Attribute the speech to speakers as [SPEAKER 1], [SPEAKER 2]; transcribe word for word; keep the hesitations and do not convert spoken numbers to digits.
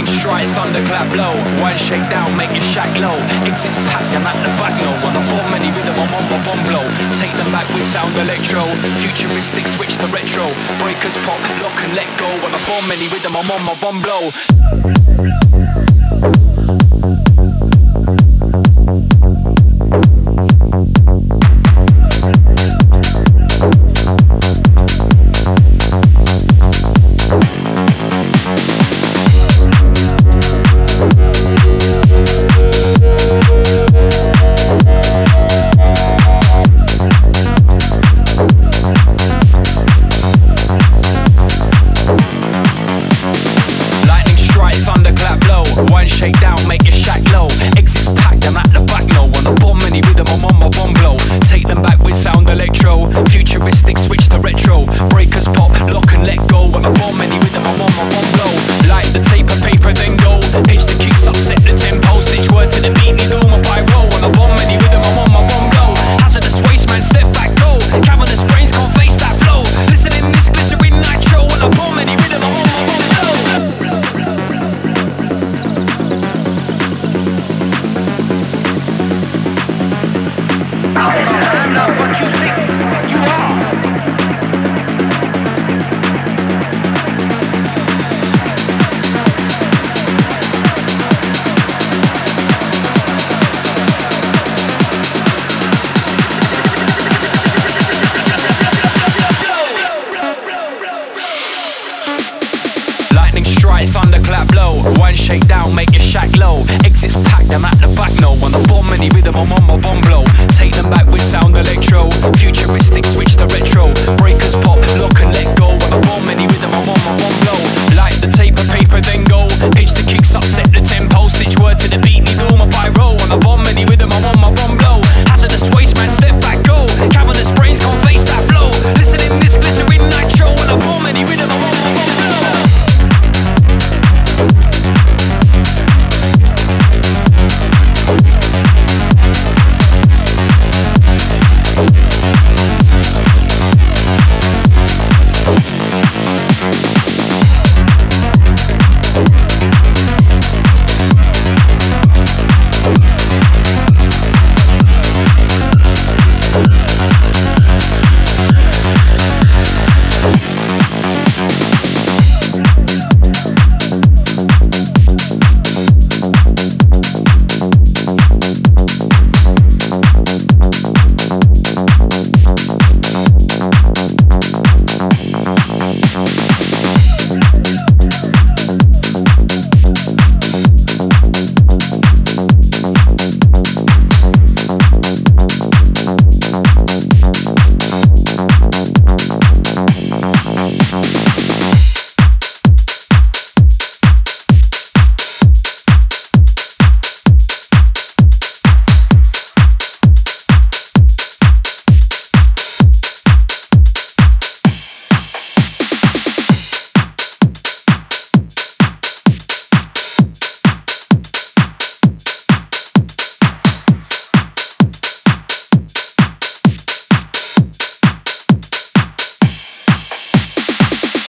[SPEAKER 1] strike, thunderclap blow. One shake down, make your shack low. Exits packed, I'm at the back, no. On the bomb, any rhythm, I'm on my bomb blow. Take them back with sound electro. Futuristic, switch to retro. Breakers pop, lock and let go. On the bomb, any rhythm, I'm on my bomb blow. Shake down.